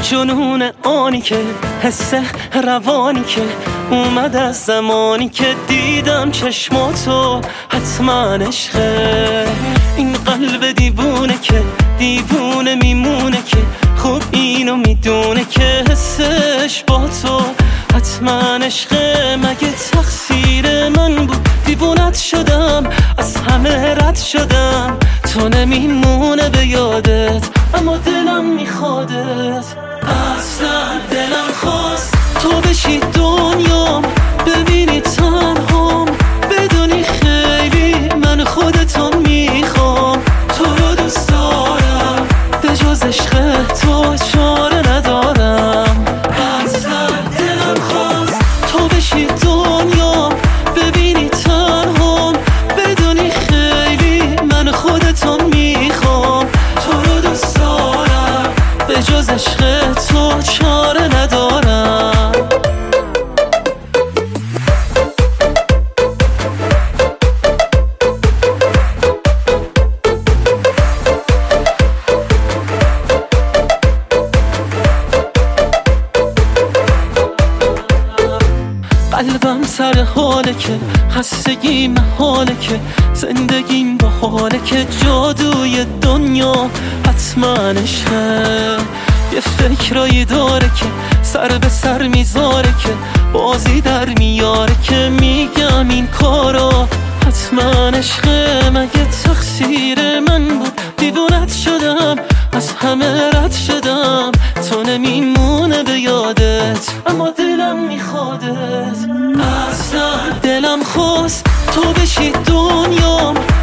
جنون آنی که حس روانی که اومد از زمانی که دیدم چشماتو حتما عشقه. این قلب دیوونه که دیوونه میمونه که خوب اینو میدونه که حسش با تو حتما عشقه. مگه تقصیر من بود دیوونت شدم، از همه رد شدم، تو نمیمونه به یادت اما دلم میخوادت. اصلا دلم خواست تو بشی دنیام، ببینی تنهام، بدونی خیلی من خودتو میخوام. تو رو دوست دارم، به جز عشق تو چاره ندارم. اصلا دلم خواست تو بشی دنیام، ببینی تنهام، بدونی خیلی من خودتو میخوام. تو رو دوست دارم، به جز عشق تو چاره ندارم. قلبم سر حاله که خستگی محاله که زندگیم با حاله که جادوی دنیا حتما عشقه. یه فکرایی داره که سر به سر میذاره که بازی در میاره که میگم این کارا حتما عشقه. مگه تقصیر من بود دیوونت شدم، از همه رد شدم، تو نمیمونه به یادت اما دلم میخوادت. اصلا دلم خواست تو بشی دنیام،